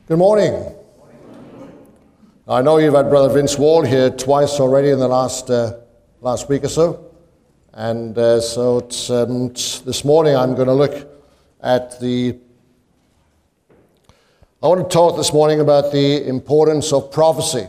Good morning. I know you've had Brother Vince Wall here twice already in the last week or so. And so this morning I'm going to look at I want to talk this morning about the importance of prophecy.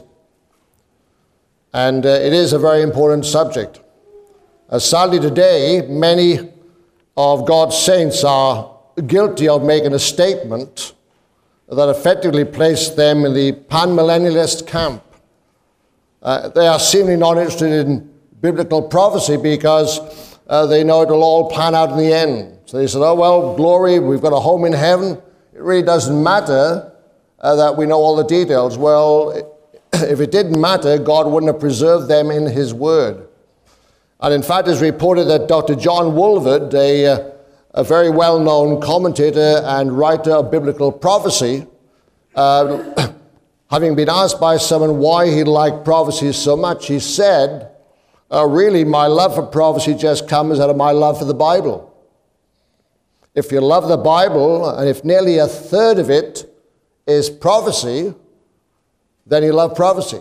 And it is a very important subject. Sadly today, many of God's saints are guilty of making a statement that effectively placed them in the panmillennialist camp. They are seemingly not interested in biblical prophecy because they know it will all pan out in the end. So they said, oh, well, glory, we've got a home in heaven. It really doesn't matter that we know all the details. Well, if it didn't matter, God wouldn't have preserved them in his word. And in fact, it's reported that Dr. John Wolford, a very well-known commentator and writer of biblical prophecy, having been asked by someone why he liked prophecy so much, he said, really, my love for prophecy just comes out of my love for the Bible. If you love the Bible, and if nearly a third of it is prophecy, then you love prophecy.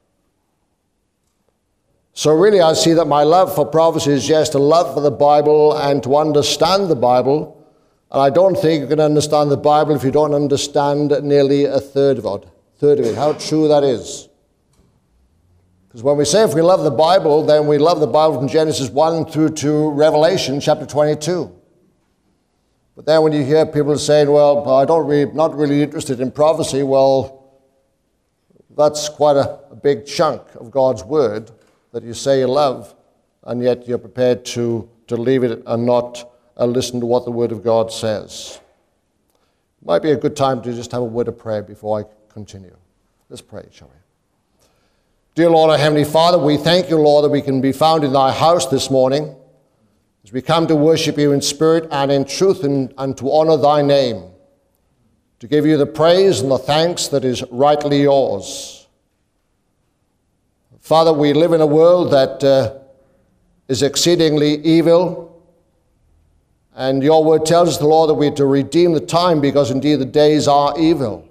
So really, I see that my love for prophecy is just a love for the Bible and to understand the Bible. And I don't think you can understand the Bible if you don't understand nearly a third of it. How true that is. Because when we say if we love the Bible, then we love the Bible from Genesis 1 through to Revelation chapter 22. But then when you hear people saying, well, not really interested in prophecy, well, that's quite a big chunk of God's word that you say you love, and yet you're prepared to leave it and not listen to what the Word of God says. Might be a good time to just have a word of prayer before I continue. Let's pray, shall we? Dear Lord, our Heavenly Father, we thank you, Lord, that we can be found in thy house this morning as we come to worship you in spirit and in truth and to honor thy name, to give you the praise and the thanks that is rightly yours. Father, we live in a world that is exceedingly evil, and your word tells us, Lord, that we are to redeem the time because indeed the days are evil.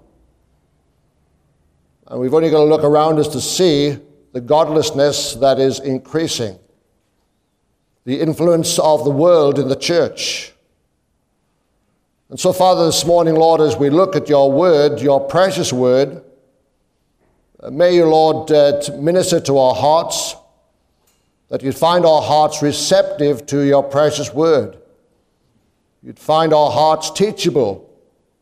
And we've only got to look around us to see the godlessness that is increasing, the influence of the world in the church. And so, Father, this morning, Lord, as we look at your word, your precious word, may you, Lord, minister to our hearts, that you'd find our hearts receptive to your precious word. You'd find our hearts teachable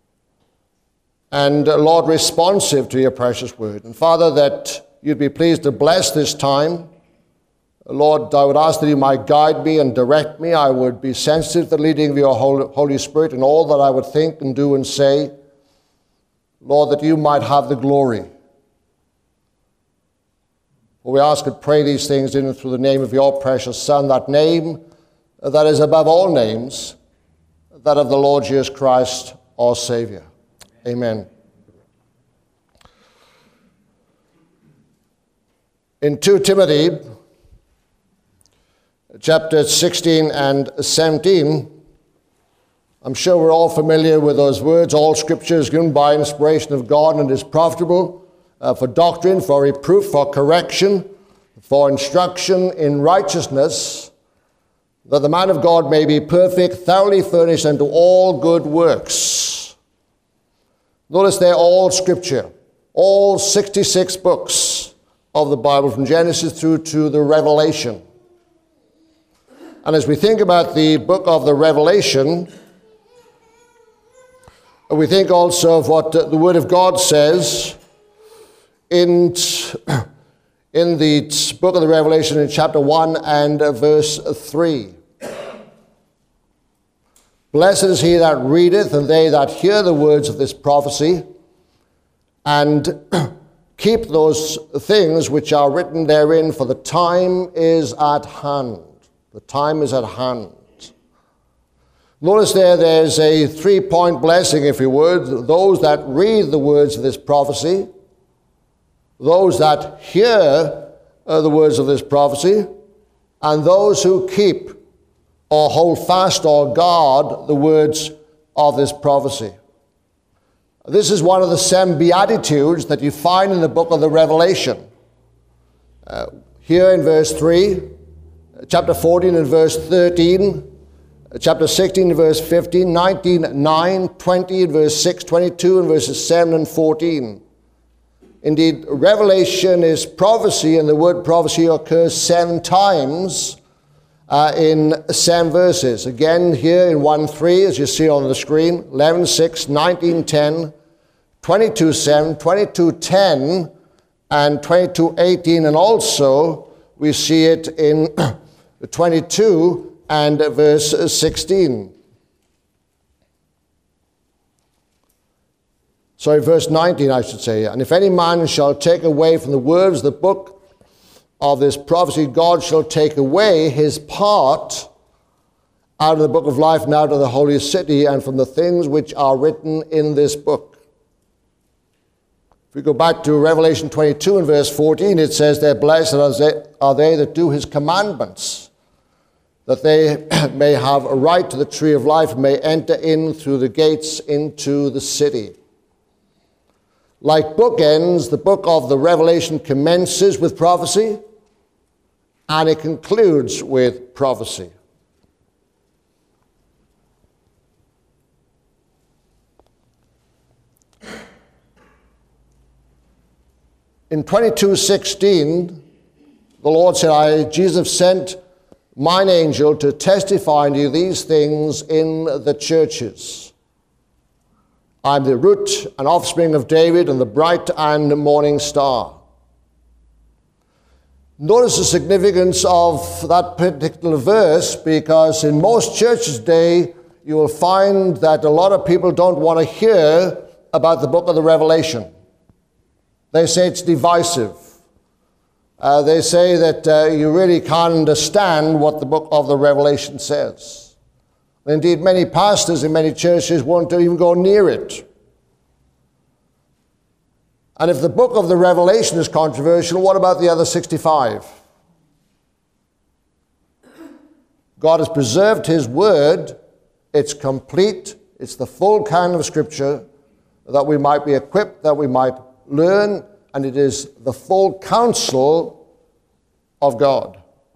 and, Lord, responsive to your precious word. And, Father, that you'd be pleased to bless this time. Lord, I would ask that you might guide me and direct me. I would be sensitive to the leading of your Holy Spirit in all that I would think and do and say. Lord, that you might have the glory. For we ask and pray these things in and through the name of your precious Son, that name that is above all names, that of the Lord Jesus Christ, our Savior. Amen. In 2 Timothy, chapter 16 and 17, I'm sure we're all familiar with those words. All scripture is given by inspiration of God and is profitable for doctrine, for reproof, for correction, for instruction in righteousness, that the man of God may be perfect, thoroughly furnished unto all good works. Notice they're all scripture, all 66 books of the Bible from Genesis through to the Revelation. And as we think about the book of the Revelation, we think also of what the Word of God says in the book of the Revelation in chapter 1 and verse 3. Blessed is he that readeth, and they that hear the words of this prophecy, and keep those things which are written therein, for the time is at hand. The time is at hand. Notice there's a three-point blessing, if you would. Those that read the words of this prophecy, those that hear the words of this prophecy, and those who keep or hold fast or guard the words of this prophecy. This is one of the 7 Beatitudes that you find in the book of the Revelation. Here in verse 3, chapter 14 and verse 13, chapter 16 and verse 15, 19, 9, 20 and verse 6, 22 and verses 7 and 14. Indeed, Revelation is prophecy, and the word prophecy occurs 7 times in 7 verses. Again, here in 1:3, as you see on the screen, 11:6, 19:10, 22:7, 22:10, and 22:18, and also we see it in 22 and verse 16. Sorry, verse 19, I should say. And if any man shall take away from the words of the book of this prophecy, God shall take away his part out of the book of life and out of the holy city and from the things which are written in this book. If we go back to Revelation 22 and verse 14, it says, "They're blessed are they that do his commandments, that they may have a right to the tree of life and may enter in through the gates into the city." Like bookends, the book of the Revelation commences with prophecy and it concludes with prophecy. In 22:16, the Lord said, Jesus sent mine angel to testify unto you these things in the churches. I'm the root and offspring of David and the bright and morning star. Notice the significance of that particular verse, because in most churches today, you will find that a lot of people don't want to hear about the book of the Revelation. They say it's divisive. They say that you really can't understand what the book of the Revelation says. Indeed, many pastors in many churches won't even go near it. And if the book of the Revelation is controversial, what about the other 65? God has preserved his word. It's complete. It's the full canon of Scripture, that we might be equipped, that we might learn, and it is the full counsel of God.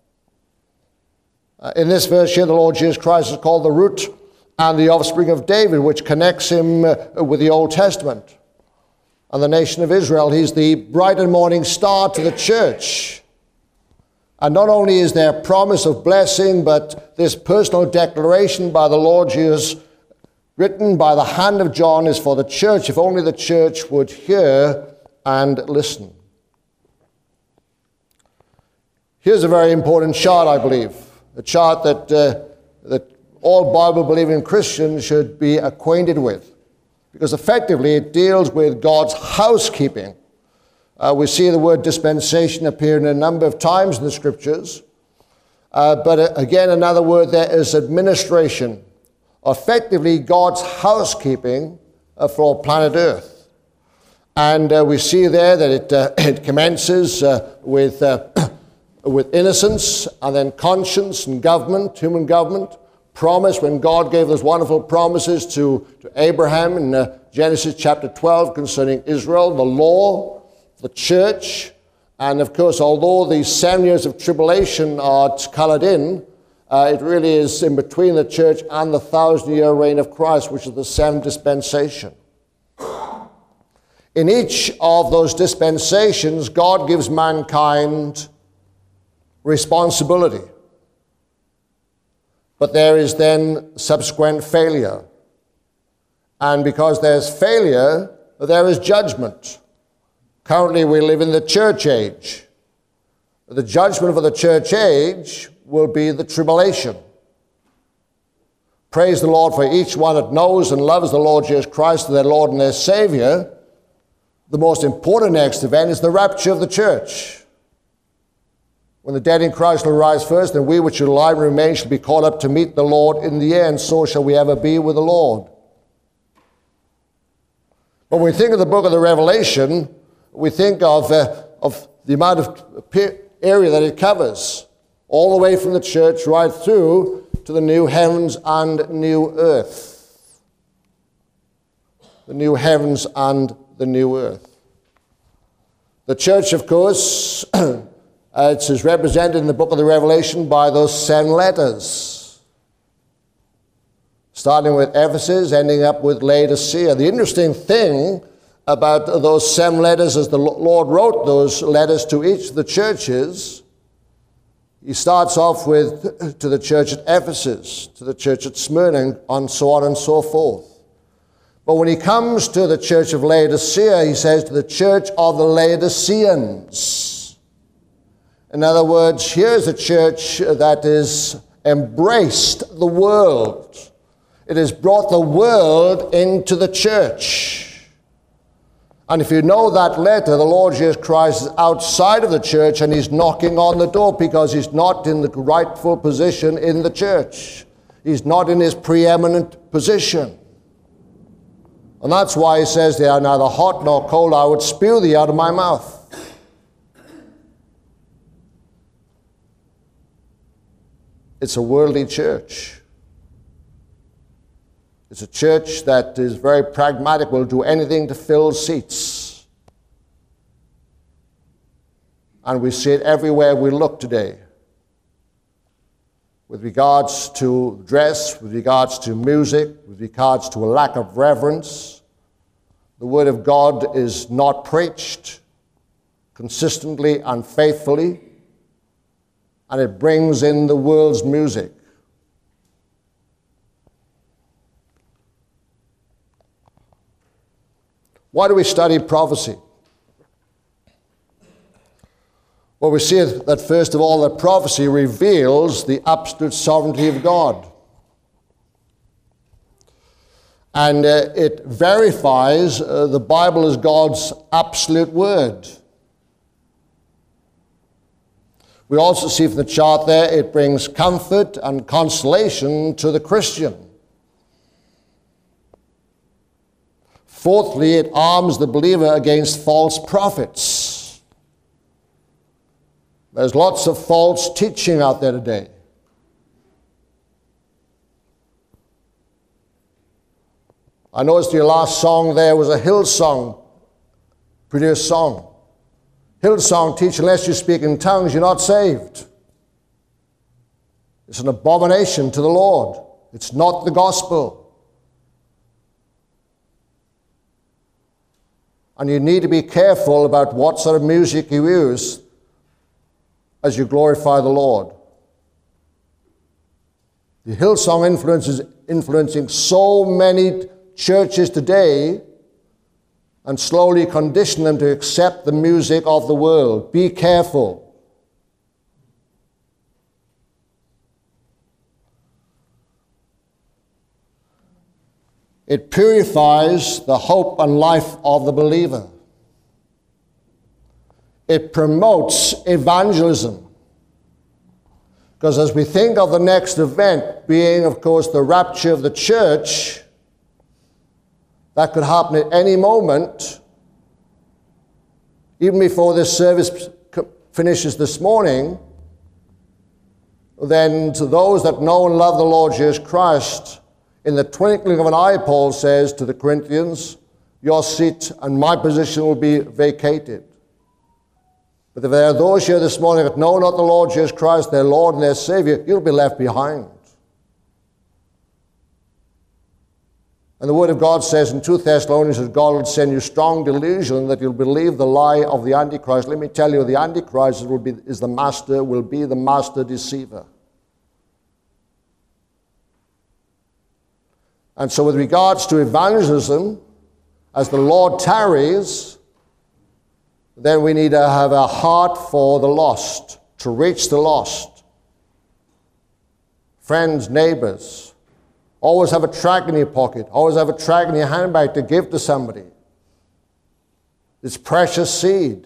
In this verse here, the Lord Jesus Christ is called the root and the offspring of David, which connects him with the Old Testament. And the nation of Israel, he's the bright and morning star to the church. And not only is there promise of blessing, but this personal declaration by the Lord Jesus, written by the hand of John, is for the church, if only the church would hear and listen. Here's a very important chart, I believe. A chart that all Bible-believing Christians should be acquainted with, because effectively it deals with God's housekeeping. We see the word dispensation appearing a number of times in the Scriptures, but again, another word there is administration. Effectively, God's housekeeping for planet Earth. And we see there that it commences with innocence, and then conscience and government, human government, promise, when God gave those wonderful promises to Abraham in Genesis chapter 12 concerning Israel, the law, the church, and of course, although these 7 years of tribulation are colored in, it really is in between the church and the 1,000-year reign of Christ, which is the 7th dispensation. In each of those dispensations, God gives mankind responsibility. But there is then subsequent failure. And because there's failure, there is judgment. Currently, we live in the church age. The judgment for the church age will be the tribulation. Praise the Lord for each one that knows and loves the Lord Jesus Christ, their Lord and their Savior. The most important next event is the rapture of the church. When the dead in Christ will rise first, and we which are alive and remain shall be caught up to meet the Lord in the air, and so shall we ever be with the Lord. When we think of the book of the Revelation, we think of the amount of area that it covers, all the way from the church right through to the new heavens and new earth. the new heavens and the new earth. The church, of course, it is represented in the book of the Revelation by those 7 letters, starting with Ephesus, ending up with Laodicea. The interesting thing about those 7 letters, as the Lord wrote those letters to each of the churches, he starts off with to the church at Ephesus, to the church at Smyrna, and so on and so forth. But when he comes to the church of Laodicea, he says to the church of the Laodiceans. In other words, here's a church that has embraced the world. It has brought the world into the church. And if you know that letter, the Lord Jesus Christ is outside of the church and he's knocking on the door because he's not in the rightful position in the church. He's not in his preeminent position. And that's why he says they are neither hot nor cold. I would spew thee out of my mouth. It's a worldly church. It's a church that is very pragmatic, will do anything to fill seats. And we see it everywhere we look today. With regards to dress, with regards to music, with regards to a lack of reverence, the Word of God is not preached consistently and faithfully, and it brings in the world's music. Why do we study prophecy? Well, we see that first of all, that prophecy reveals the absolute sovereignty of God. And it verifies the Bible as God's absolute word. We also see from the chart there, it brings comfort and consolation to the Christian. Fourthly, it arms the believer against false prophets. There's lots of false teaching out there today. I noticed your last song there was a Hillsong produced song. Hillsong teach, unless you speak in tongues, you're not saved. It's an abomination to the Lord. It's not the gospel. And you need to be careful about what sort of music you use as you glorify the Lord. The Hillsong influence is influencing so many churches today and slowly condition them to accept the music of the world. Be careful. It purifies the hope and life of the believer. It promotes evangelism. Because as we think of the next event being, of course, the rapture of the church, that could happen at any moment, even before this service finishes this morning, then to those that know and love the Lord Jesus Christ, in the twinkling of an eye, Paul says to the Corinthians, your seat and my position will be vacated. But if there are those here this morning that know not the Lord Jesus Christ, their Lord and their Savior, you'll be left behind. And the Word of God says in 2 Thessalonians that God will send you strong delusion that you'll believe the lie of the Antichrist. Let me tell you, the Antichrist will be the master deceiver. And so with regards to evangelism, as the Lord tarries, then we need to have a heart for the lost, to reach the lost. Friends, neighbors, always have a tract in your pocket. Always have a tract in your handbag to give to somebody. It's precious seed.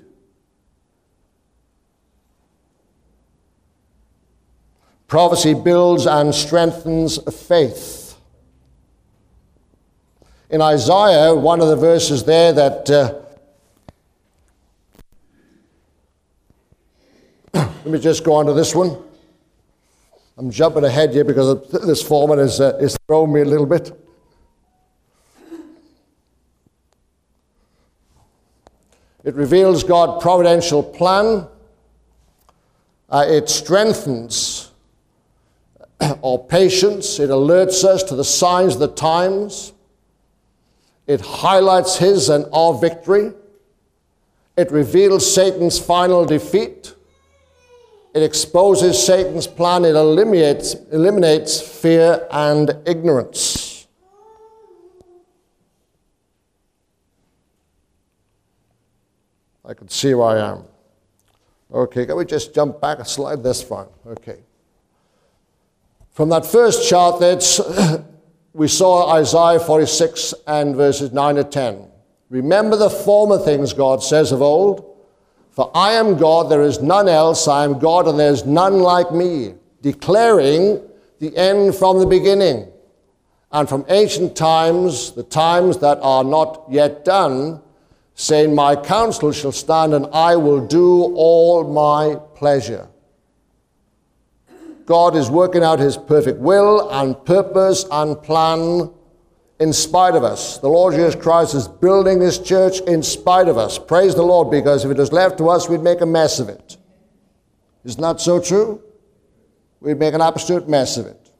Prophecy builds and strengthens faith. In Isaiah, one of the verses there that... let me just go on to this one. I'm jumping ahead here because this format is throwing me a little bit. It reveals God's providential plan. It strengthens our patience. It alerts us to the signs of the times. It highlights his and our victory. It reveals Satan's final defeat. It exposes Satan's plan. It eliminates fear and ignorance. I can see where I am. Okay, can we just jump back a slide? That's fine. Okay. From that first chart, we saw Isaiah 46 and verses 9 to 10. Remember the former things, God says of old. For I am God, there is none else. I am God, and there is none like me, declaring the end from the beginning, and from ancient times, the times that are not yet done, saying, my counsel shall stand, and I will do all my pleasure. God is working out his perfect will and purpose and plan in spite of us. The Lord Jesus Christ is building his church in spite of us. Praise the Lord, because if it was left to us, we'd make a mess of it. Isn't that so true? We'd make an absolute mess of it.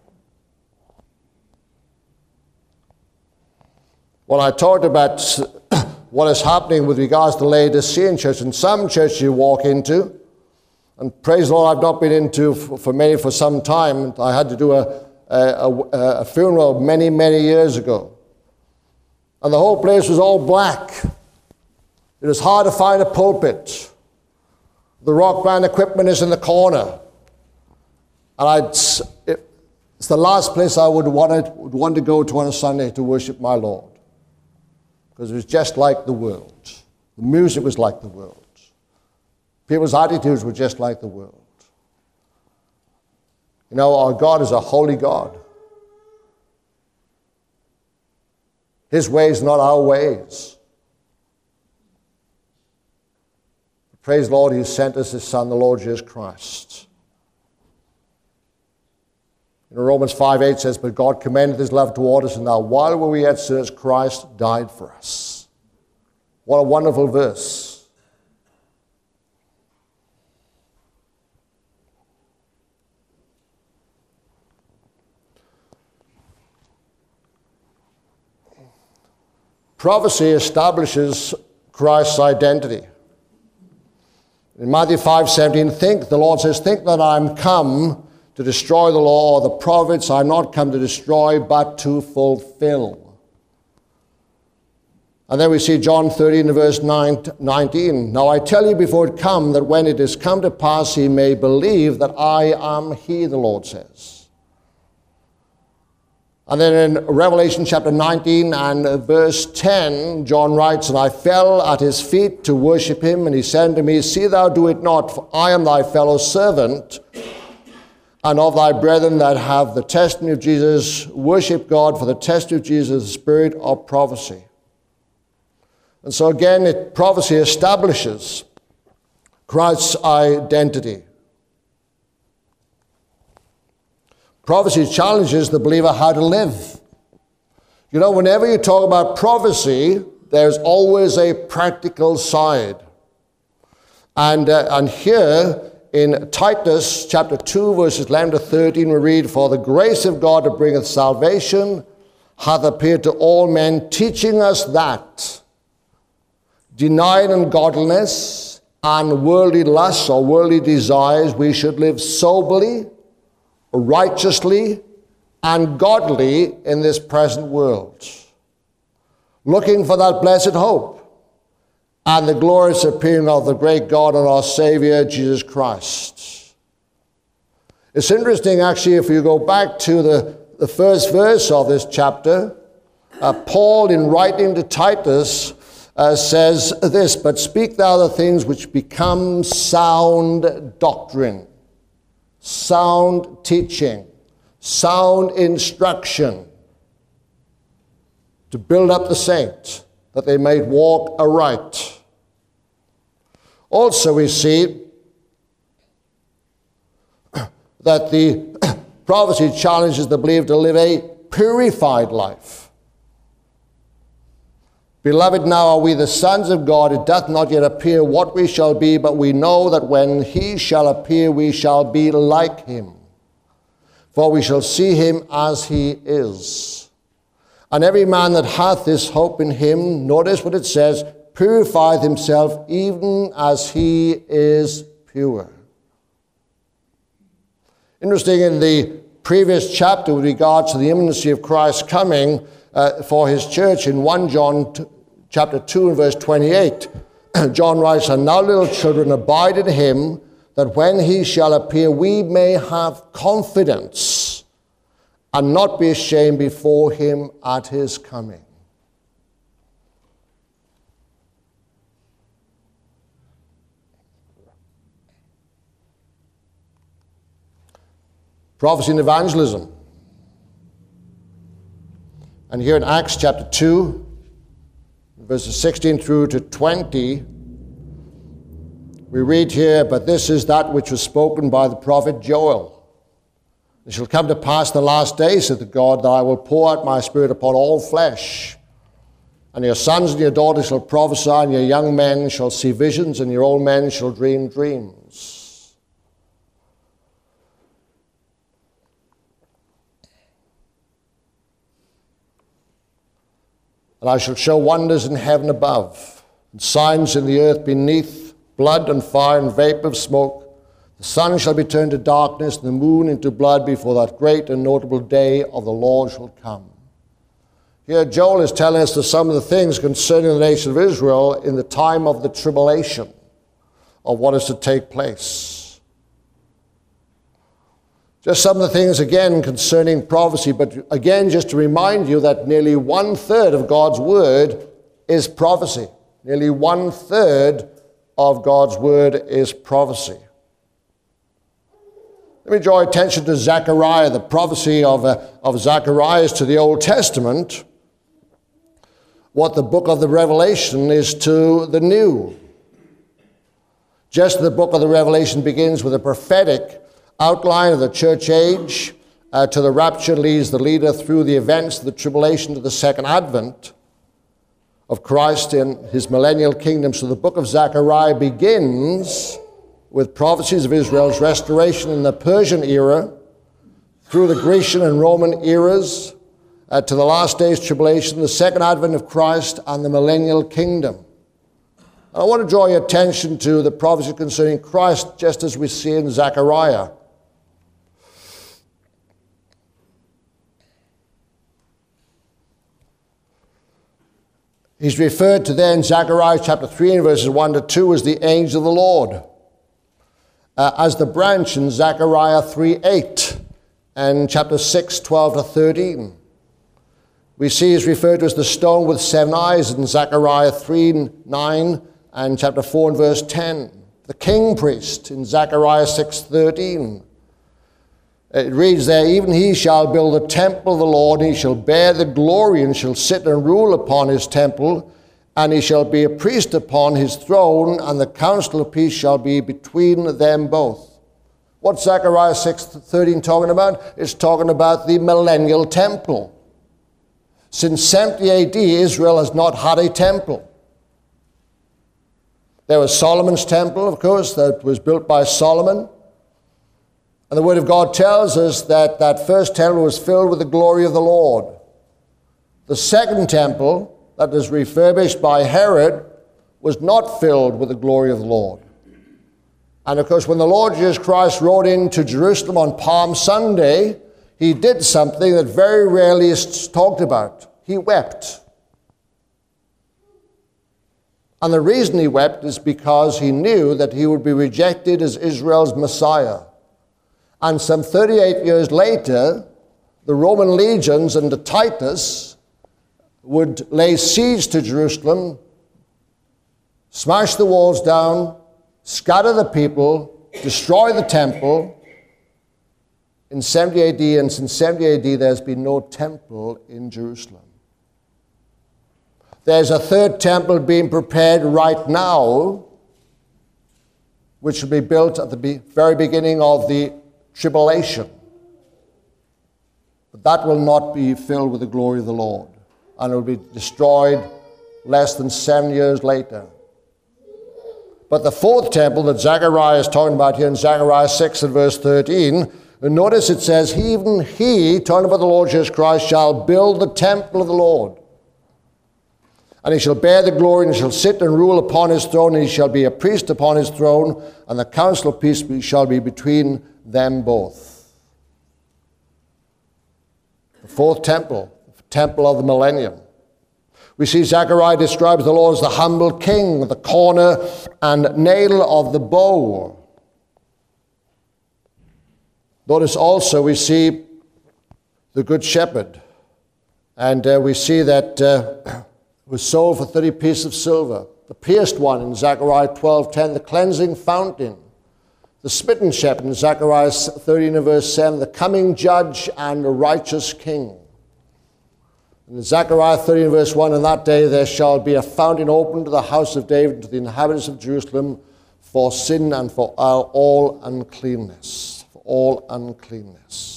When I talked about what is happening with regards to the Laodicean church, and some churches you walk into, and praise the Lord, I've not been into for some time. I had to do a funeral many, many years ago. And the whole place was all black. It was hard to find a pulpit. The rock band equipment is in the corner. And it's the last place I would want to go to on a Sunday to worship my Lord. Because it was just like the world. The music was like the world. People's attitudes were just like the world. You know, our God is a holy God. His ways, not our ways. Praise the Lord, he sent us his Son, the Lord Jesus Christ. In Romans 5:8 says, but God commended his love toward us, and now while we were yet sinners, Christ died for us. What a wonderful verse. Prophecy establishes Christ's identity. In Matthew 5:17, the Lord says, think that I'm come to destroy the law or the prophets. I'm not come to destroy, but to fulfill. And then we see John 13, verse 19. Now I tell you before it come, that when it is come to pass, he may believe that I am he, the Lord says. And then in Revelation chapter 19 and verse 10, John writes, and I fell at his feet to worship him, and he said to me, see thou do it not, for I am thy fellow servant, and of thy brethren that have the testimony of Jesus. Worship God, for the testimony of Jesus is the spirit of prophecy. And so again, prophecy establishes Christ's identity. Prophecy challenges the believer how to live. You know, whenever you talk about prophecy, there's always a practical side. And here in Titus chapter 2, verses 11 to 13, we read, for the grace of God that bringeth salvation hath appeared to all men, teaching us that, denying ungodliness and worldly lusts or worldly desires, we should live soberly, righteously, and godly in this present world, looking for that blessed hope and the glorious appearing of the great God and our Savior, Jesus Christ. It's interesting, actually, if you go back to the first verse of this chapter, Paul, in writing to Titus, says this, but speak thou the things which become sound doctrine, sound teaching, sound instruction, to build up the saints, that they may walk aright. Also we see that the prophecy challenges the believer to live a purified life. Beloved, now are we the sons of God. It doth not yet appear what we shall be, but we know that when he shall appear, we shall be like him. For we shall see him as he is. And every man that hath this hope in him, notice what it says, purifieth himself even as he is pure. Interesting, in the previous chapter with regards to the imminency of Christ's coming for his church, in 1 John chapter 2 and verse 28, John writes, "And now, little children, abide in him, that when he shall appear, we may have confidence and not be ashamed before him at his coming." Prophecy and evangelism. And here in Acts chapter 2, verses 16 through to 20, we read here, "But this is that which was spoken by the prophet Joel. It shall come to pass in the last days, saith the God, that I will pour out my spirit upon all flesh. And your sons and your daughters shall prophesy, and your young men shall see visions, and your old men shall dream dreams." "And I shall show wonders in heaven above, and signs in the earth beneath, blood and fire and vapor of smoke. The sun shall be turned to darkness, and the moon into blood, before that great and notable day of the Lord shall come." Here Joel is telling us some of the things concerning the nation of Israel in the time of the tribulation, of what is to take place. Just some of the things, again, concerning prophecy, but again, just to remind you that nearly 1/3 of God's word is prophecy. Nearly 1/3 of God's word is prophecy. Let me draw attention to Zechariah, the prophecy of Zacharias to the Old Testament, what the book of the Revelation is to the New. Just the book of the Revelation begins with a prophetic outline of the church age to the rapture, leads the leader through the events of the tribulation to the second advent of Christ in his millennial kingdom. So the book of Zechariah begins with prophecies of Israel's restoration in the Persian era, through the Grecian and Roman eras, to the last days tribulation, the second advent of Christ, and the millennial kingdom. And I want to draw your attention to the prophecy concerning Christ, just as we see in Zechariah. He's referred to there in Zechariah chapter 3 and verses 1 to 2 as the angel of the Lord. As the branch in Zechariah 3:8 and chapter 6, 12 to 13. We see he's referred to as the stone with 7 eyes in Zechariah 3:9 and chapter 4 and verse 10. The king priest in Zechariah 6:13. It reads there, "Even he shall build the temple of the Lord, and he shall bear the glory, and shall sit and rule upon his temple, and he shall be a priest upon his throne, and the council of peace shall be between them both." What's Zechariah 6:13 talking about? It's talking about the millennial temple. Since 70 AD, Israel has not had a temple. There was Solomon's temple, of course, that was built by Solomon. And the Word of God tells us that that first temple was filled with the glory of the Lord. The second temple, that was refurbished by Herod, was not filled with the glory of the Lord. And of course, when the Lord Jesus Christ rode into Jerusalem on Palm Sunday, he did something that very rarely is talked about. He wept. And the reason he wept is because he knew that he would be rejected as Israel's Messiah. And some 38 years later, the Roman legions under Titus would lay siege to Jerusalem, smash the walls down, scatter the people, destroy the temple in 70 AD. And since 70 AD, there's been no temple in Jerusalem. There's a third temple being prepared right now, which will be built at the very beginning of the tribulation. But that will not be filled with the glory of the Lord, and it will be destroyed less than 7 years later. But the fourth temple that Zechariah is talking about here in Zechariah 6 and verse 13, notice it says, even he, talking about the Lord Jesus Christ, shall build the temple of the Lord. And he shall bear the glory, and he shall sit and rule upon his throne, and he shall be a priest upon his throne, and the council of peace shall be between them both. The fourth temple, the temple of the millennium. We see Zechariah describes the Lord as the humble king, the corner and nail of the bow. Notice also we see the good shepherd, and we see that was sold for 30 pieces of silver. The pierced one in Zechariah 12:10, the cleansing fountain. The smitten shepherd in Zechariah 13 and verse 7, the coming judge and a righteous king. In Zechariah 13 verse 1, in that day there shall be a fountain opened to the house of David, to the inhabitants of Jerusalem, for sin and for all uncleanness. For all uncleanness.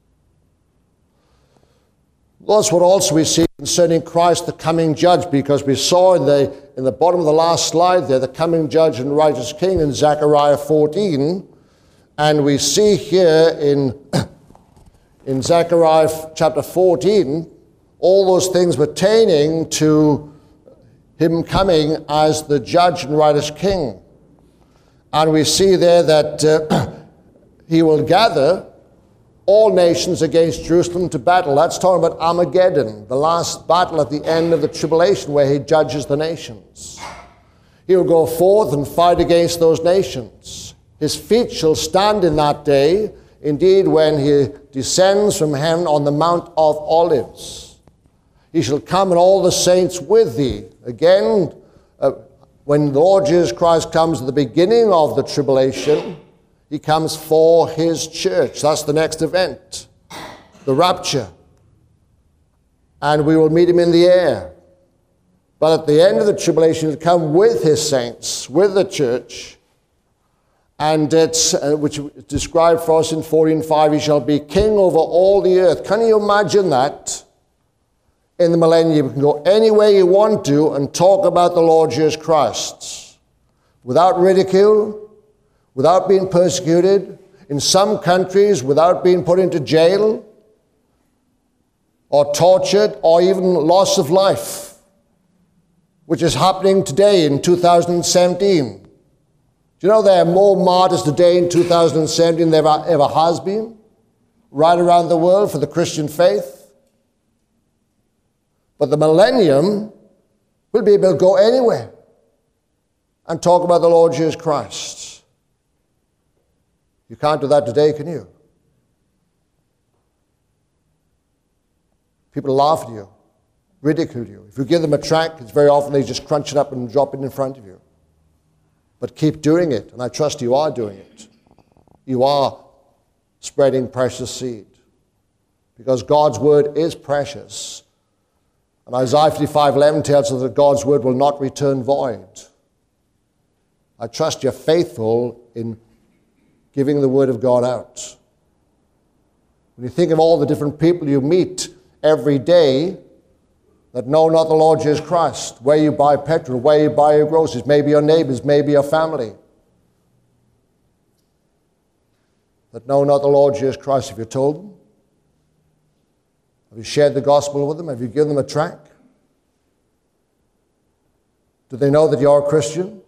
That's what also we see concerning Christ, the coming judge, because we saw in the bottom of the last slide there, the coming judge and righteous king in Zechariah 14. And we see here in Zechariah chapter 14, all those things pertaining to him coming as the judge and righteous king. And we see there that he will gather all nations against Jerusalem to battle. That's talking about Armageddon, the last battle at the end of the tribulation where he judges the nations. He will go forth and fight against those nations. His feet shall stand in that day, indeed when he descends from heaven on the Mount of Olives. He shall come and all the saints with thee. Again, when the Lord Jesus Christ comes at the beginning of the tribulation, he comes for his church. That's the next event, the rapture. And we will meet him in the air. But at the end of the tribulation, he'll come with his saints, with the church. And it's, which is described for us in 14:5, he shall be king over all the earth. Can you imagine that? In the millennium, you can go anywhere you want to and talk about the Lord Jesus Christ without ridicule, without being persecuted, in some countries without being put into jail or tortured or even loss of life, which is happening today in 2017. Do you know there are more martyrs today in 2017 than there ever has been right around the world for the Christian faith? But the millennium will be able to go anywhere and talk about the Lord Jesus Christ. You can't do that today, can you? People laugh at you, ridicule you. If you give them a tract, it's very often they just crunch it up and drop it in front of you. But keep doing it, and I trust you are doing it. You are spreading precious seed, because God's word is precious. And Isaiah 55:11 tells us that God's word will not return void. I trust you're faithful in giving the word of God out. When you think of all the different people you meet every day that know not the Lord Jesus Christ, where you buy petrol, where you buy your groceries, maybe your neighbors, maybe your family, that know not the Lord Jesus Christ, have you told them? Have you shared the gospel with them? Have you given them a tract? Do they know that you're a Christian?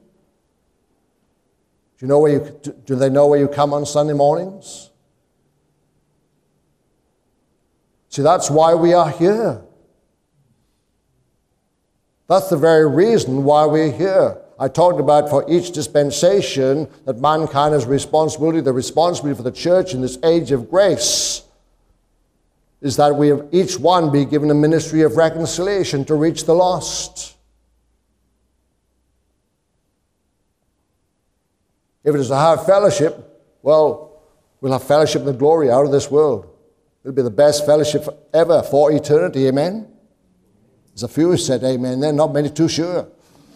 Do they know where you come on Sunday mornings? See, that's why we are here. That's the very reason why we're here. I talked about for each dispensation that mankind has responsibility. The responsibility for the church in this age of grace is that we have each one be given a ministry of reconciliation to reach the lost. If it is to have fellowship, well, we'll have fellowship in the glory out of this world. It'll be the best fellowship ever for eternity, amen? There's a few who said amen there, not many too sure.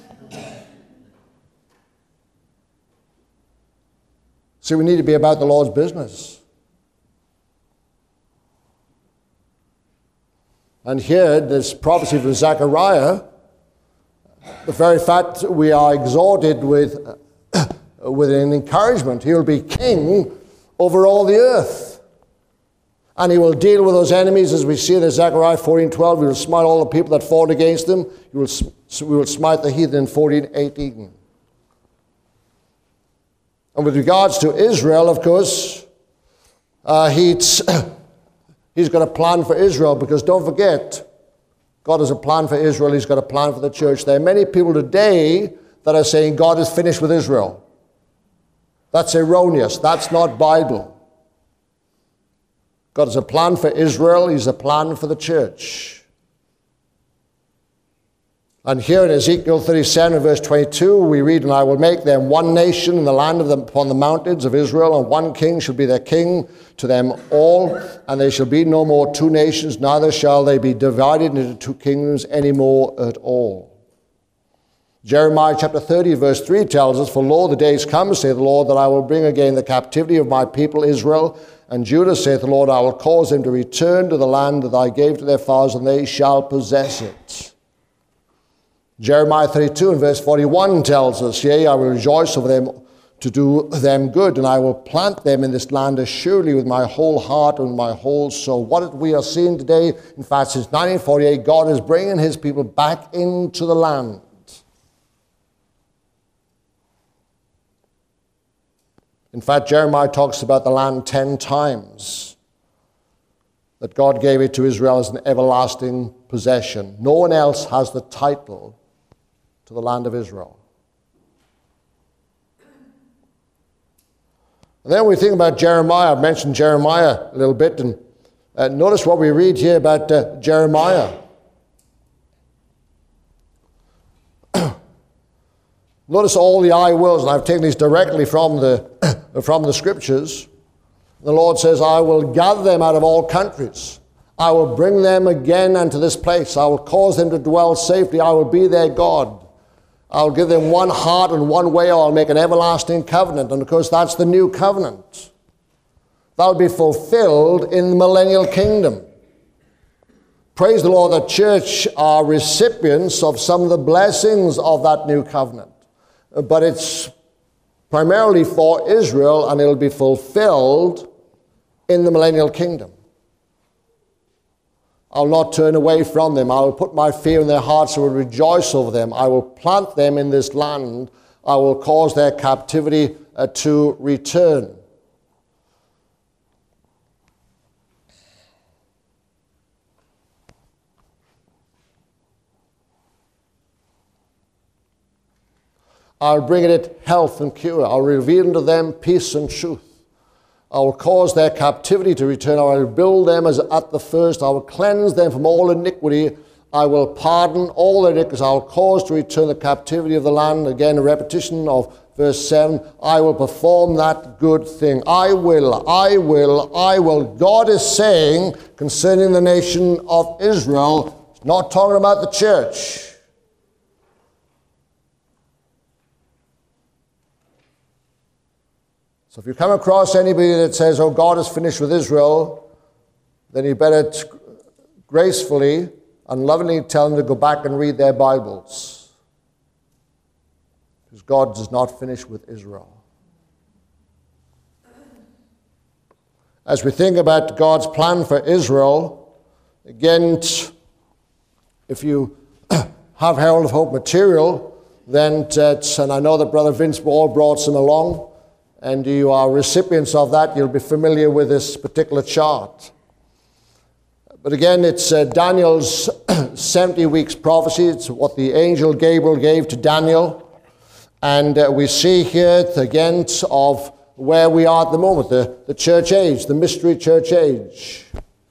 See, we need to be about the Lord's business. And here, this prophecy from Zechariah, The very fact we are exhorted with an encouragement. He will be king over all the earth. And he will deal with those enemies, as we see in Zechariah 14:12. He will smite all the people that fought against him. We will smite the heathen in 14:18. And with regards to Israel, of course, he's got a plan for Israel, because don't forget, God has a plan for Israel. He's got a plan for the church. There are many people today that are saying God is finished with Israel. That's erroneous. That's not Bible. God has a plan for Israel. He's a plan for the church. And here in Ezekiel 37, verse 22, we read, "And I will make them one nation in the land of them upon the mountains of Israel, and one king shall be their king to them all, and they shall be no more two nations, neither shall they be divided into two kingdoms any more at all." Jeremiah chapter 30, verse 3 tells us, "For lo, the days come, saith the Lord, that I will bring again the captivity of my people Israel and Judah, saith the Lord. I will cause them to return to the land that I gave to their fathers, and they shall possess it." Jeremiah 32 and verse 41 tells us, "Yea, I will rejoice over them to do them good, and I will plant them in this land assuredly with my whole heart and my whole soul." What we are seeing today, in fact, since 1948, God is bringing his people back into the land. In fact, Jeremiah talks about the land 10 times, that God gave it to Israel as an everlasting possession. No one else has the title to the land of Israel. And then we think about Jeremiah. I've mentioned Jeremiah a little bit, and notice what we read here about Jeremiah. Notice all the "I wills," and I've taken these directly from the scriptures. The Lord says, "I will gather them out of all countries. I will bring them again unto this place. I will cause them to dwell safely. I will be their God. I'll give them one heart and one way. I'll make an everlasting covenant." And of course, that's the new covenant. That'll be fulfilled in the millennial kingdom. Praise the Lord, the church are recipients of some of the blessings of that new covenant. But it's primarily for Israel, and it'll be fulfilled in the millennial kingdom. I'll not turn away from them. I will put my fear in their hearts and will rejoice over them. I will plant them in this land. I will cause their captivity to return. I'll bring in it health and cure. I'll reveal unto them peace and truth. I will cause their captivity to return. I will build them as at the first. I will cleanse them from all iniquity. I will pardon all their iniquities. I will cause to return the captivity of the land. Again, a repetition of verse 7. I will perform that good thing. I will, I will, I will. God is saying concerning the nation of Israel, not talking about the church. So if you come across anybody that says, "Oh, God is finished with Israel," then you better gracefully and lovingly tell them to go back and read their Bibles. Because God is not finished with Israel. As we think about God's plan for Israel, again, if you have Herald of Hope material, then, and I know that Brother Vince Ball brought some along, and you are recipients of that, you'll be familiar with this particular chart. But again, it's Daniel's 70 weeks prophecy. It's what the angel Gabriel gave to Daniel. And we see here, again, of where we are at the moment, the church age, the mystery church age.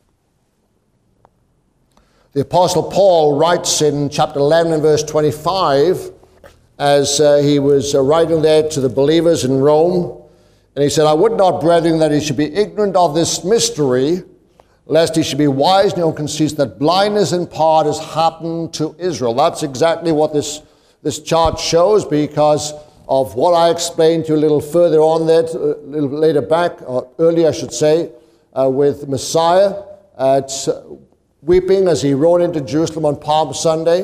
The Apostle Paul writes in chapter 11 and verse 25, as he was writing there to the believers in Rome, and he said, "I would not, brethren, that he should be ignorant of this mystery, lest he should be wise in your conceits, that blindness in part has happened to Israel." That's exactly what this chart shows, because of what I explained to you a little further on there, a little later back, or earlier I should say, with Messiah weeping as he rode into Jerusalem on Palm Sunday.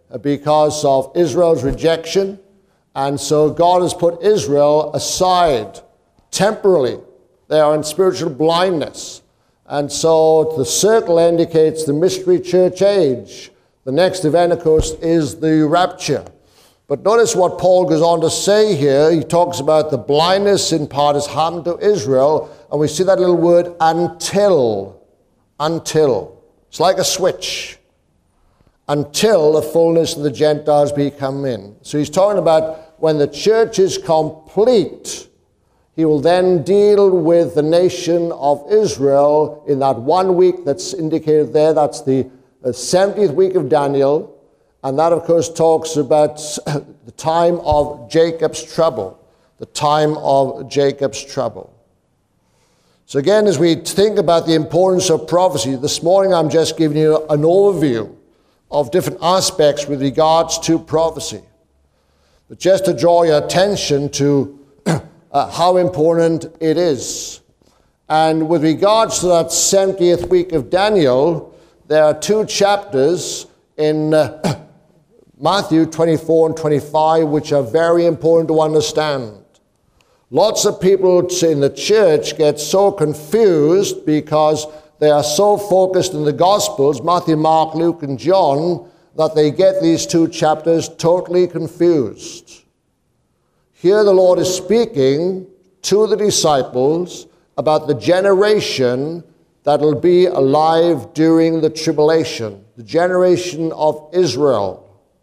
because of Israel's rejection. And so God has put Israel aside temporarily. They are in spiritual blindness. And so the circle indicates the mystery church age. The next event, of course, is the rapture. But notice what Paul goes on to say here. He talks about the blindness in part has happened to Israel. And we see that little word, until. Until. It's like a switch. Until the fullness of the Gentiles be come in. So he's talking about when the church is complete, he will then deal with the nation of Israel in that 1 week that's indicated there. That's the 70th week of Daniel. And that, of course, talks about the time of Jacob's trouble. The time of Jacob's trouble. So again, as we think about the importance of prophecy, this morning I'm just giving you an overview of different aspects with regards to prophecy. But just to draw your attention to how important it is. And with regards to that 70th week of Daniel, there are 2 chapters in Matthew 24 and 25 which are very important to understand. Lots of people in the church get so confused because they are so focused in the Gospels, Matthew, Mark, Luke, and John, that they get these 2 chapters totally confused. Here the Lord is speaking to the disciples about the generation that will be alive during the tribulation, the generation of Israel.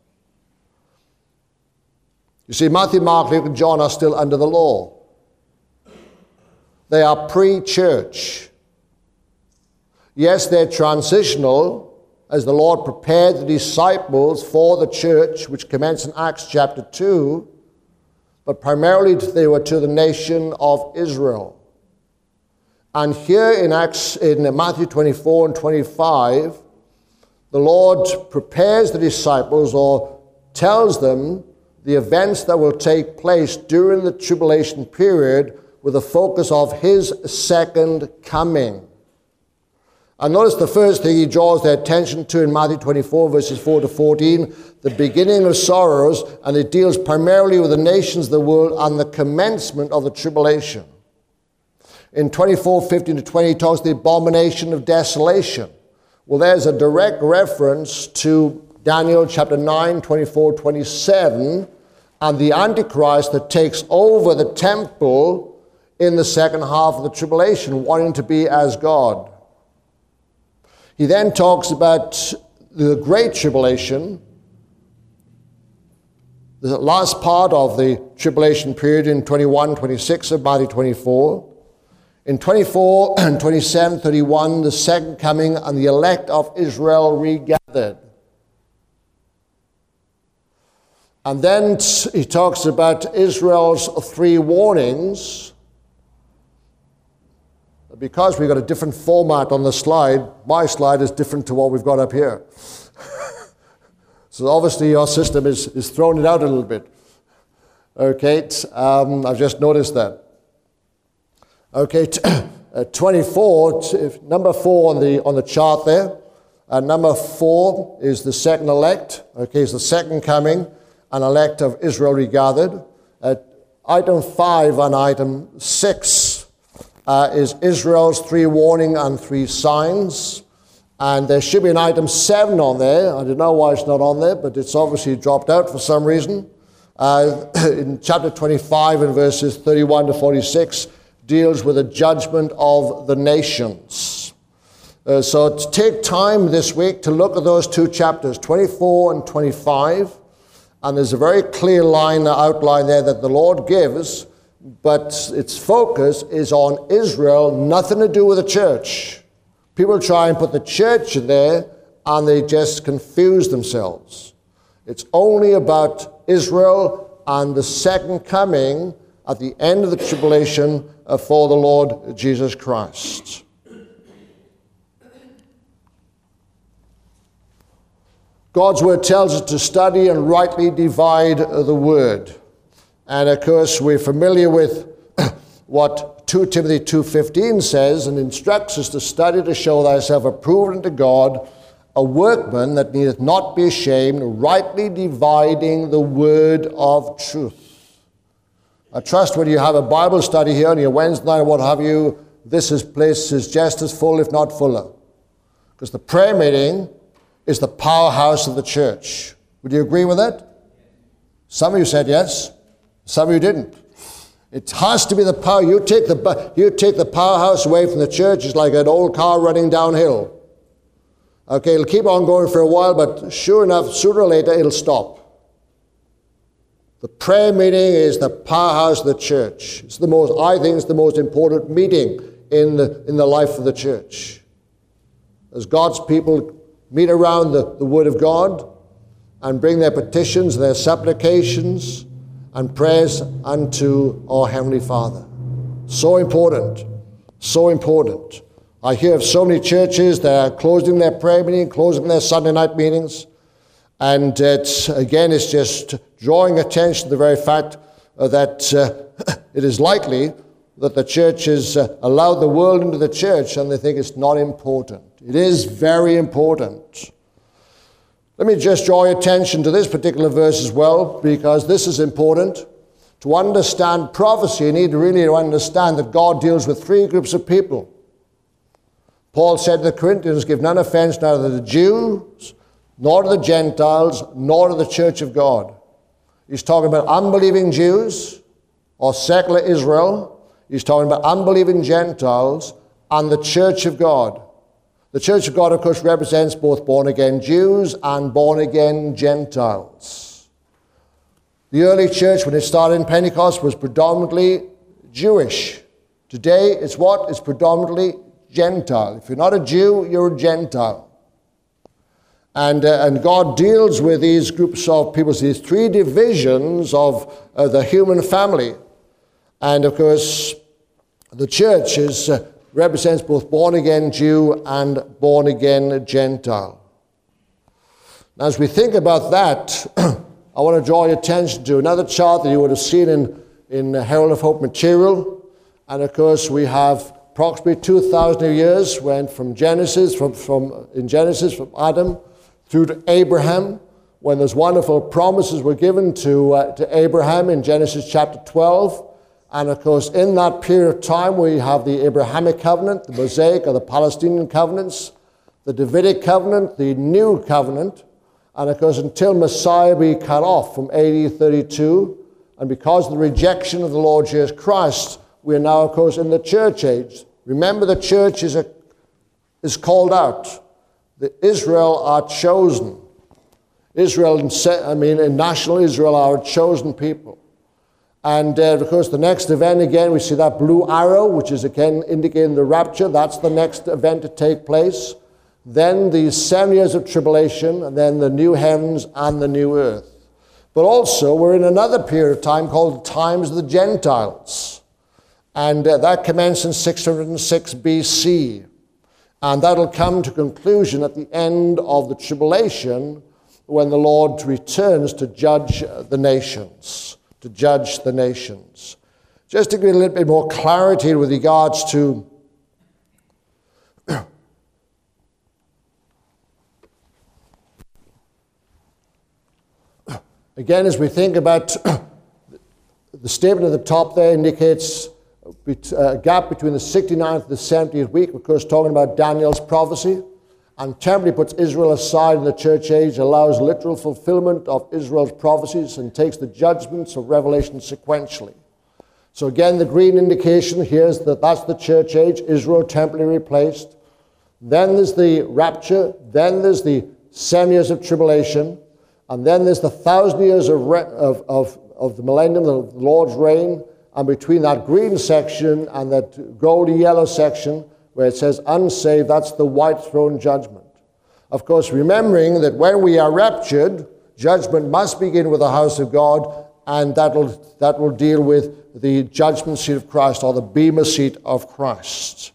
You see, Matthew, Mark, Luke, and John are still under the law. They are pre-church. Yes, they're transitional, as the Lord prepared the disciples for the church, which commenced in Acts chapter 2, but primarily they were to the nation of Israel. And here in Matthew 24 and 25, the Lord prepares the disciples or tells them the events that will take place during the tribulation period with a focus of his second coming. And notice the first thing he draws their attention to in Matthew 24, verses 4 to 14, the beginning of sorrows, and it deals primarily with the nations of the world and the commencement of the tribulation. In 24, 15 to 20, he talks the abomination of desolation. Well, there's a direct reference to Daniel chapter 9, 24, 27, and the Antichrist that takes over the temple in the second half of the tribulation, wanting to be as God. He then talks about the Great Tribulation, the last part of the tribulation period in 21, 26 of Matthew 24. In 24 and 27, 31, the second coming and the elect of Israel regathered. And then he talks about Israel's 3 warnings. Because we've got a different format on the slide, my slide is different to what we've got up here. So obviously your system is throwing it out a little bit. Okay, I've just noticed that. Okay, 24, number 4 on the chart there. Number 4 is the second elect. Okay, it's the second coming, an elect of Israel regathered. Item 5 and item 6 is Israel's 3 warning and 3 signs. And there should be an item 7 on there. I don't know why it's not on there, but it's obviously dropped out for some reason. In chapter 25 and verses 31 to 46 deals with the judgment of the nations. So take time this week to look at those 2 chapters, 24 and 25. And there's a very clear outline there that the Lord gives, but its focus is on Israel, nothing to do with the church. People try and put the church in there, and they just confuse themselves. It's only about Israel and the second coming at the end of the tribulation for the Lord Jesus Christ. God's word tells us to study and rightly divide the word. And of course, we're familiar with what 2 Timothy 2:15 says and instructs us to study to show thyself approved unto God, a workman that needeth not be ashamed, rightly dividing the word of truth. I trust when you have a Bible study here on your Wednesday night or what have you, this place is just as full, if not fuller. Because the prayer meeting is the powerhouse of the church. Would you agree with that? Some of you said yes. Some of you didn't. It has to be the power. You take the powerhouse away from the church, it's like an old car running downhill. Okay, it'll keep on going for a while, but sure enough, sooner or later, it'll stop. The prayer meeting is the powerhouse of the church. I think it's the most important meeting in the life of the church. As God's people meet around the Word of God and bring their petitions, their supplications, and prayers unto our Heavenly Father. So important. So important. I hear of so many churches that are closing their prayer meeting, closing their Sunday night meetings. And it's just drawing attention to the very fact that it is likely that the church has allowed the world into the church and they think it's not important. It is very important. Let me just draw your attention to this particular verse as well, because this is important. To understand prophecy, you need really to understand that God deals with three groups of people. Paul said to the Corinthians, give none offense neither to the Jews, nor to the Gentiles, nor to the church of God. He's talking about unbelieving Jews or secular Israel. He's talking about unbelieving Gentiles and the church of God. The church of God, of course, represents both born-again Jews and born-again Gentiles. The early church, when it started in Pentecost, was predominantly Jewish. Today, it's what? It's predominantly Gentile. If you're not a Jew, you're a Gentile. And God deals with these groups of people, these three divisions of the human family. And of course, the church represents both born-again Jew and born-again Gentile. Now, as we think about that, I want to draw your attention to another chart that you would have seen in Herald of Hope material. And of course, we have approximately 2,000 years went from Genesis, from Adam through to Abraham, when those wonderful promises were given to Abraham in Genesis chapter 12. And of course, in that period of time, we have the Abrahamic covenant, the Mosaic or the Palestinian covenants, the Davidic covenant, the New Covenant, and of course, until Messiah be cut off from AD 32, and because of the rejection of the Lord Jesus Christ, we are now, of course, in the church age. Remember, the church is called out. The Israel are chosen. In national Israel are a chosen people. And of course, the next event, again, we see that blue arrow, which is again indicating the rapture. That's the next event to take place. Then the 7 years of tribulation, and then the new heavens and the new earth. But also, we're in another period of time called the times of the Gentiles. And that commenced in 606 BC. And that'll come to conclusion at the end of the tribulation when the Lord returns to judge the nations. Just to give a little bit more clarity with regards to again, as we think about the statement at the top there indicates a gap between the 69th and the 70th week, of course, talking about Daniel's prophecy, and temporarily puts Israel aside in the church age, allows literal fulfillment of Israel's prophecies, and takes the judgments of Revelation sequentially. So again, the green indication here is that that's the church age, Israel temporarily replaced. Then there's the rapture, then there's the 7 years of tribulation, and then there's the 1,000 years of the millennium, the Lord's reign. And between that green section and that goldy yellow section where it says unsaved, that's the white throne judgment. Of course, remembering that when we are raptured, judgment must begin with the house of God, and that will deal with the judgment seat of Christ, or the bema seat of Christ.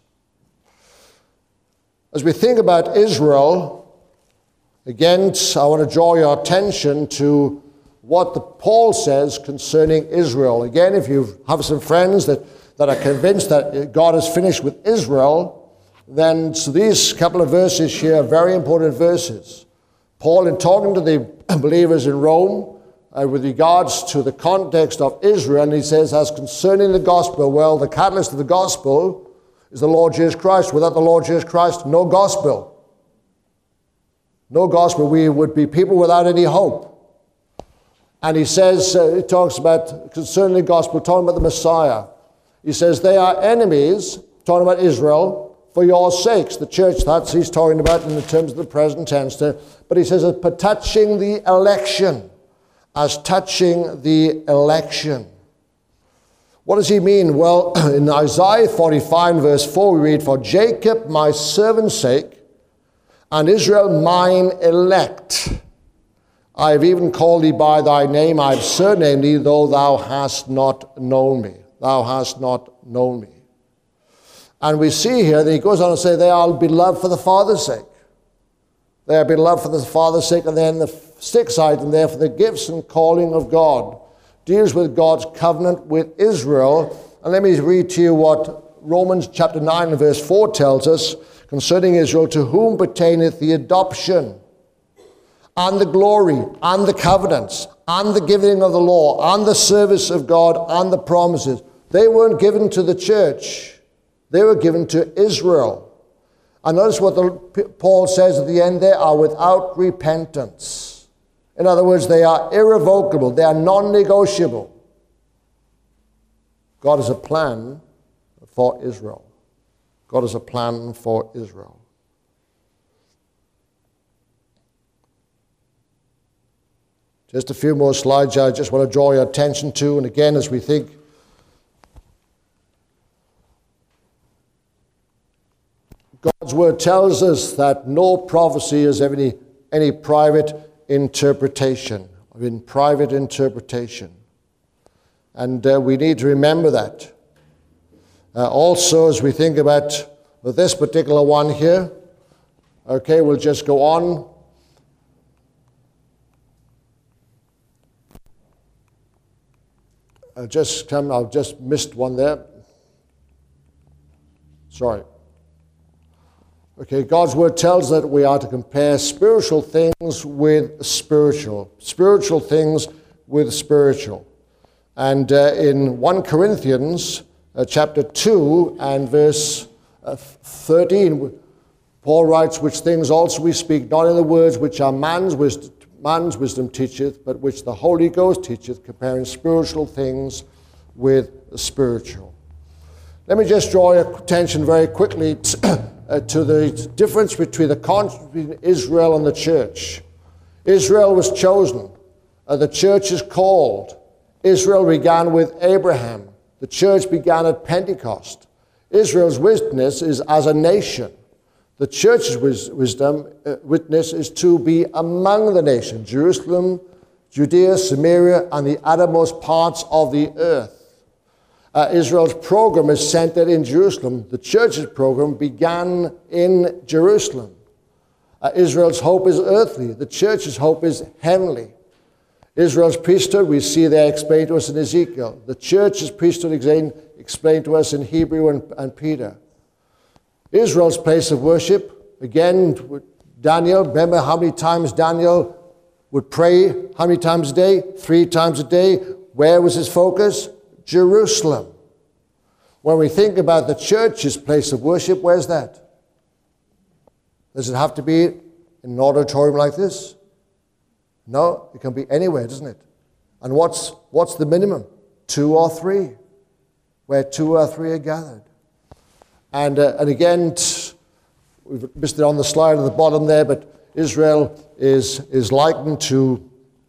As we think about Israel, again, I want to draw your attention to what Paul says concerning Israel. Again, if you have some friends that are convinced that God is finished with Israel, then so these couple of verses here are very important verses. Paul, in talking to the believers in Rome, with regards to the context of Israel, and he says, as concerning the gospel, well, the catalyst of the gospel is the Lord Jesus Christ. Without the Lord Jesus Christ, no gospel. No gospel. We would be people without any hope. And he says, he talks about, concerning the gospel, talking about the Messiah. He says, they are enemies, talking about Israel, for your sakes. The church, that's he's talking about in the terms of the present tense there. But he says, but touching the election. As touching the election. What does he mean? Well, in Isaiah 45 verse 4 we read, for Jacob my servant's sake, and Israel mine elect, I have even called thee by thy name, I have surnamed thee, though thou hast not known me. Thou hast not known me. And we see here that he goes on to say, they are beloved for the Father's sake. They are beloved for the Father's sake, and then the sixth item there, for the gifts and calling of God, deals with God's covenant with Israel. And let me read to you what Romans chapter 9 and verse 4 tells us concerning Israel, to whom pertaineth the adoption and the glory and the covenants and the giving of the law and the service of God and the promises. They weren't given to the church. They were given to Israel. And notice what Paul says at the end there, are without repentance. In other words, they are irrevocable. They are non-negotiable. God has a plan for Israel. God has a plan for Israel. Just a few more slides I just want to draw your attention to. And again, as we think, God's word tells us that no prophecy is any private interpretation, in private interpretation. And we need to remember that. Also, as we think about this particular one here, okay, we'll just go on. I've just missed one there. Sorry. Okay, God's word tells that we are to compare spiritual things with spiritual things with spiritual. And in 1 Corinthians chapter 2 and verse 13, Paul writes, which things also we speak, not in the words which are man's wisdom teacheth, but which the Holy Ghost teacheth, comparing spiritual things with spiritual. Let me just draw your attention very quickly to the difference between Israel and the church. Israel was chosen. The church is called. Israel began with Abraham. The church began at Pentecost. Israel's witness is as a nation. The church's witness is to be among the nations, Jerusalem, Judea, Samaria, and the uttermost parts of the earth. Israel's program is centered in Jerusalem. The church's program began in Jerusalem. Israel's hope is earthly. The church's hope is heavenly. Israel's priesthood, we see there explained to us in Ezekiel. The church's priesthood explained to us in Hebrew and Peter. Israel's place of worship, again, Daniel, remember how many times Daniel would pray? How many times a day? 3 times a day. Where was his focus? Jerusalem. When we think about the church's place of worship, where's that? Does it have to be in an auditorium like this? No, it can be anywhere, doesn't it? And what's the minimum? 2 or 3. Where 2 or 3 are gathered. And again, we've missed it on the slide at the bottom there, but Israel is likened to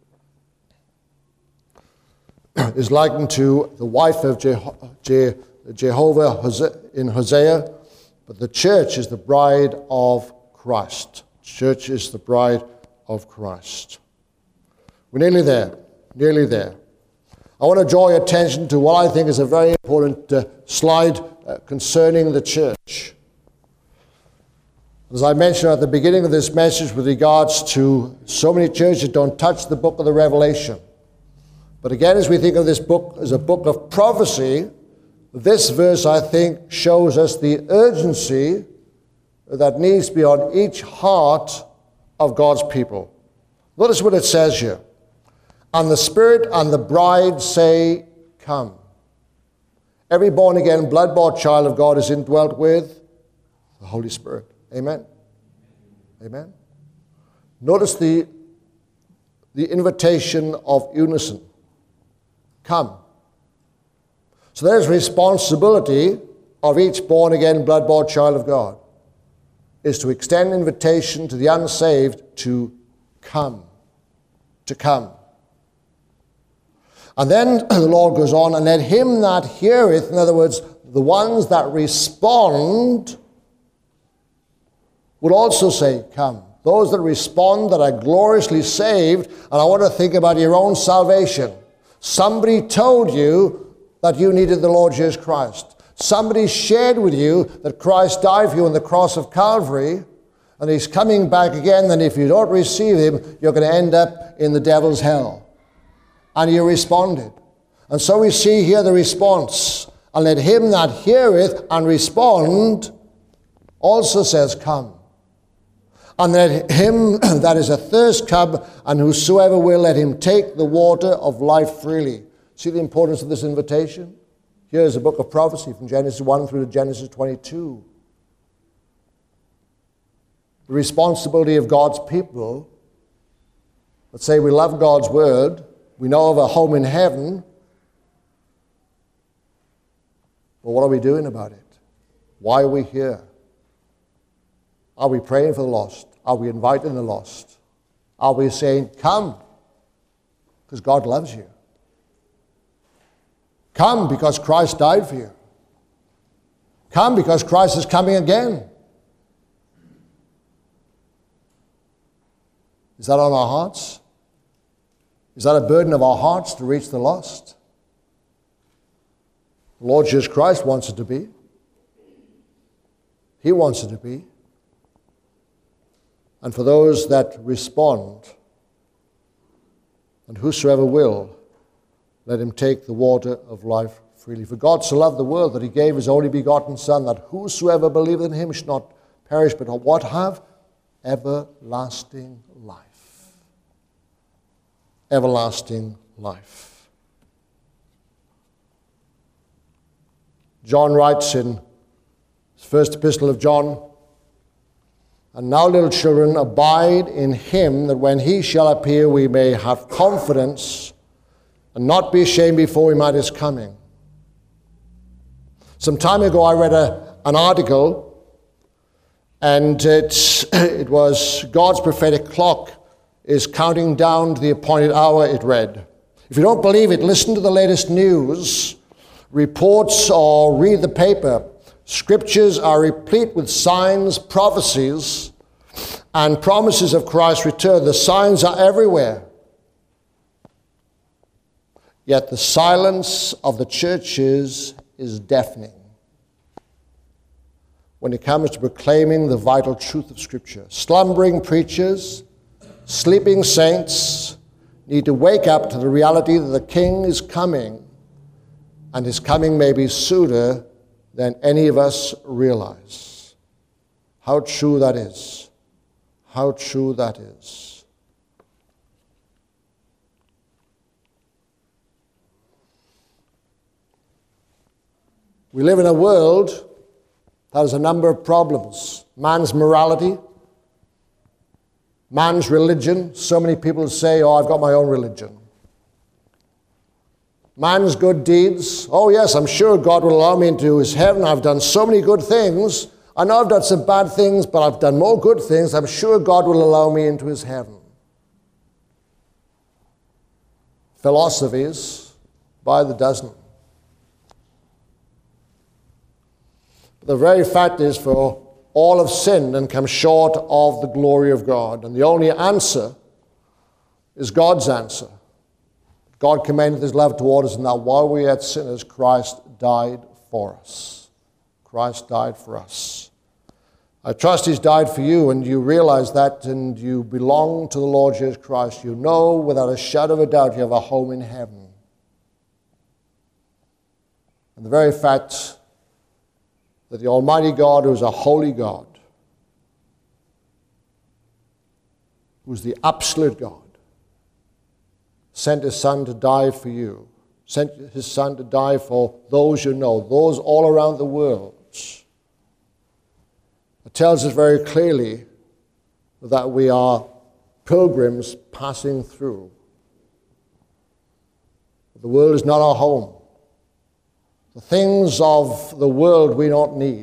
the wife of Jehovah in Hosea, but the church is the bride of Christ. Church is the bride of Christ. We're nearly there. I want to draw your attention to what I think is a very important slide concerning the church. As I mentioned at the beginning of this message with regards to so many churches don't touch the book of the Revelation. But again, as we think of this book as a book of prophecy, this verse, I think, shows us the urgency that needs to be on each heart of God's people. Notice what it says here. And the Spirit and the bride say, come. Every born-again, blood-bought child of God is indwelt with the Holy Spirit. Amen. Amen. Notice the invitation of unison. Come. So there's responsibility of each born-again, blood-bought child of God, is to extend invitation to the unsaved to come. To come. And then the Lord goes on, and let him that heareth, in other words, the ones that respond, would also say, come. Those that respond, that are gloriously saved, and I want to think about your own salvation. Somebody told you that you needed the Lord Jesus Christ. Somebody shared with you that Christ died for you on the cross of Calvary, and he's coming back again, and if you don't receive him, you're going to end up in the devil's hell. And you responded. And so we see here the response. And let him that heareth and respond also says, come. And let him that is athirst come, and whosoever will, let him take the water of life freely. See the importance of this invitation? Here's a book of prophecy from Genesis 1 through to Genesis 22. The responsibility of God's people. Let's say we love God's word. We know of a home in heaven. But what are we doing about it? Why are we here? Are we praying for the lost? Are we inviting the lost? Are we saying, come, because God loves you? Come because Christ died for you. Come because Christ is coming again. Is that on our hearts? Is that a burden of our hearts to reach the lost? The Lord Jesus Christ wants it to be. He wants it to be. And for those that respond, and whosoever will, let him take the water of life freely. For God so loved the world that he gave his only begotten Son, that whosoever believeth in him should not perish, but what have? Everlasting life. Everlasting life. John writes in his first epistle of John, and now, little children, abide in him, that when he shall appear, we may have confidence and not be ashamed before him at his coming. Some time ago, I read an article, and it was God's prophetic clock is counting down to the appointed hour, it read. If you don't believe it, listen to the latest news, reports, or read the paper. Scriptures are replete with signs, prophecies, and promises of Christ's return. The signs are everywhere. Yet the silence of the churches is deafening when it comes to proclaiming the vital truth of Scripture. Slumbering preachers, sleeping saints need to wake up to the reality that the King is coming, and his coming may be sooner than any of us realize. How true that is. How true that is. We live in a world that has a number of problems. Man's morality, man's religion. So many people say, oh, I've got my own religion. Man's good deeds. Oh, yes, I'm sure God will allow me into his heaven. I've done so many good things. I know I've done some bad things, but I've done more good things. I'm sure God will allow me into his heaven. Philosophies by the dozen. But the very fact is, for all have sinned and come short of the glory of God. And the only answer is God's answer. God commended his love toward us, and that while we were yet sinners, Christ died for us. Christ died for us. I trust he's died for you, and you realize that, and you belong to the Lord Jesus Christ. You know without a shadow of a doubt you have a home in heaven. And the very fact that the Almighty God, who is a holy God, who's the absolute God, sent his Son to die for you, sent his Son to die for those you know, those all around the world. It tells us very clearly that we are pilgrims passing through. The world is not our home. The things of the world we don't need.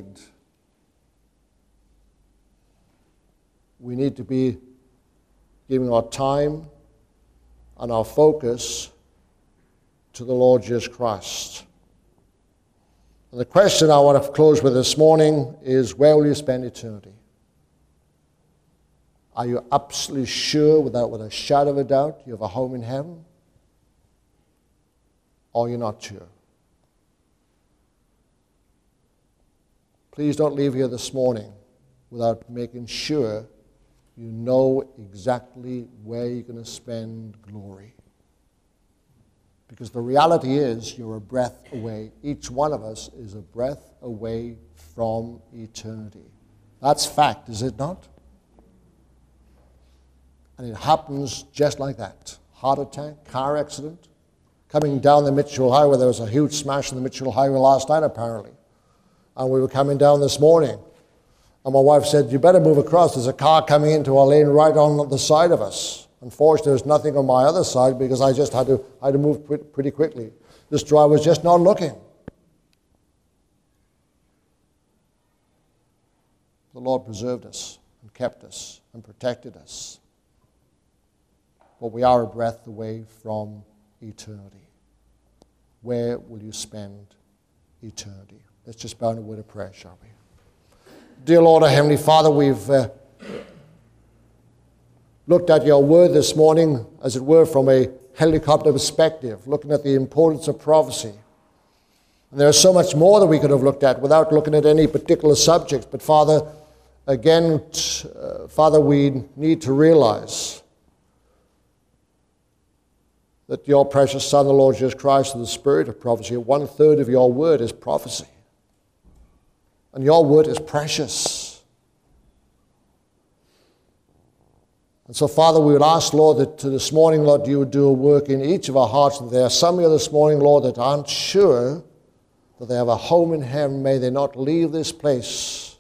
We need to be giving our time and our focus to the Lord Jesus Christ. And the question I want to close with this morning is, where will you spend eternity? Are you absolutely sure, with a shadow of a doubt, you have a home in heaven? Or you're not sure? Please don't leave here this morning without making sure you know exactly where you're going to spend glory. Because the reality is, you're a breath away. Each one of us is a breath away from eternity. That's fact, is it not? And it happens just like that. Heart attack, car accident. Coming down the Mitchell Highway, there was a huge smash on the Mitchell Highway last night, apparently. And we were coming down this morning. And my wife said, you better move across. There's a car coming into our lane right on the side of us. Unfortunately, there's nothing on my other side because I just had to move pretty quickly. This driver was just not looking. The Lord preserved us and kept us and protected us. But we are a breath away from eternity. Where will you spend eternity? Let's just bow in a word of prayer, shall we? Dear Lord, our Heavenly Father, we've looked at your word this morning, as it were, from a helicopter perspective, looking at the importance of prophecy. And there is so much more that we could have looked at without looking at any particular subject. But Father, again, Father, we need to realize that your precious Son, the Lord Jesus Christ, is the Spirit of prophecy. 1/3 of your word is prophecy. And your word is precious. And so, Father, we would ask, Lord, that this morning, Lord, you would do a work in each of our hearts. And there are some here this morning, Lord, that aren't sure that they have a home in heaven. May they not leave this place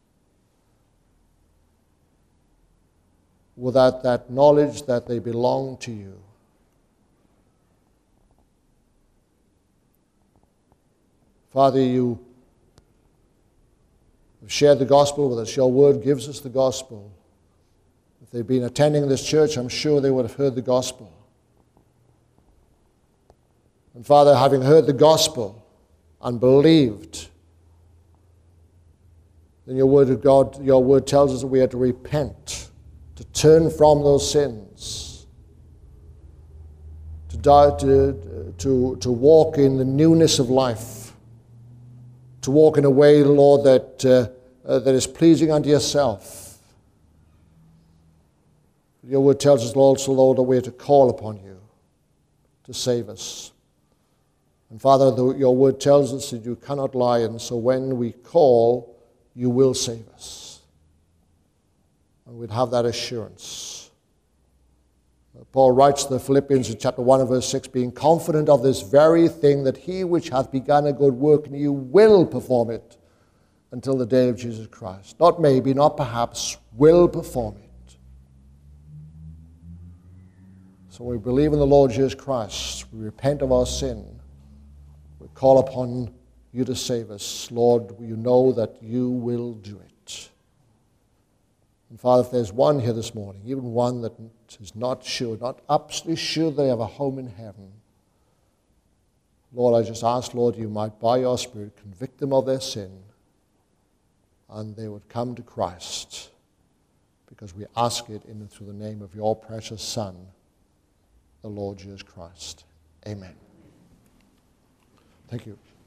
without that knowledge that they belong to you. Father, you have shared the gospel with us. Your word gives us the gospel. If they've been attending this church, I'm sure they would have heard the gospel. And Father, having heard the gospel and believed, then your word of God, your word tells us that we have to repent, to turn from those sins, to die, to walk in the newness of life, to walk in a way, Lord, that is pleasing unto yourself. Your word tells us also, Lord, that we are to call upon you to save us. And Father, your word tells us that you cannot lie, and so when we call, you will save us. And we'd have that assurance. Paul writes to the Philippians in chapter 1 and verse 6, being confident of this very thing, that he which hath begun a good work in you will perform it until the day of Jesus Christ. Not maybe, not perhaps, will perform it. So we believe in the Lord Jesus Christ. We repent of our sin. We call upon you to save us. Lord, you know that you will do it. And Father, if there's one here this morning, even one that is not sure, not absolutely sure they have a home in heaven, Lord, I just ask, Lord, you might, by your Spirit, convict them of their sin, and they would come to Christ, because we ask it in and through the name of your precious Son, the Lord Jesus Christ. Amen. Thank you.